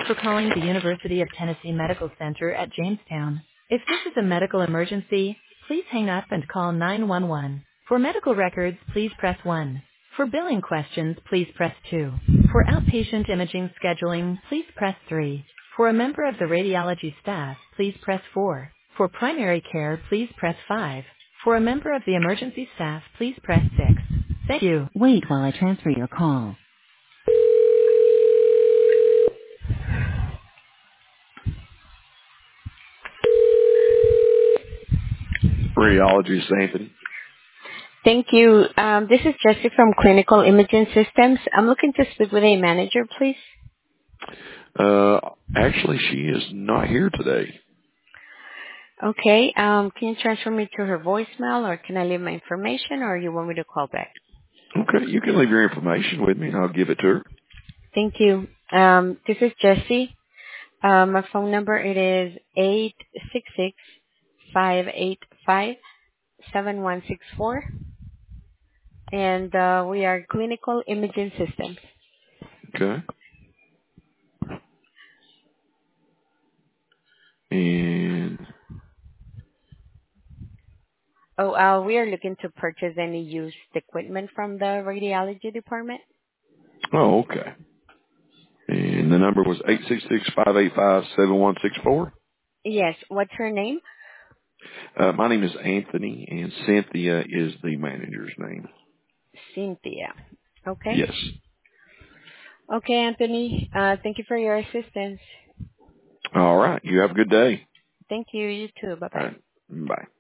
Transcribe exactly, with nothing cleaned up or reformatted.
for calling the University of Tennessee Medical Center at Jamestown. If this is a medical emergency, please hang up and call nine one one. For medical records, please press one. For billing questions, please press two. For outpatient imaging scheduling, please press three. For a member of the radiology staff, please press four. For primary care, please press five. For a member of the emergency staff, please press six. Thank you. Wait while I transfer your call. Radiologist Anthony. Thank you. Um, this is Jessie from Clinical Imaging Systems. I'm looking to speak with a manager, please. Uh, actually, she is not here today. Okay. Um, can you transfer me to her voicemail, or can I leave my information, or you want me to call back? Okay, you can leave your information with me, and I'll give it to her. Thank you. Um, this is Jessie. Um, my phone number it is eight six six five eight five seven one six four, and uh, we are Clinical Imaging Systems. Okay. And Oh, uh, we are looking to purchase any used equipment from the radiology department. oh, okay. And the number was eight six six five eight five seven one six four. Yes. What's her name? Uh, my name is Anthony, and Cynthia is the manager's name. Cynthia. Okay. Yes. Okay, Anthony. Uh, thank you for your assistance. All right. You have a good day. Thank you. You too. All Bye-bye. right. Bye.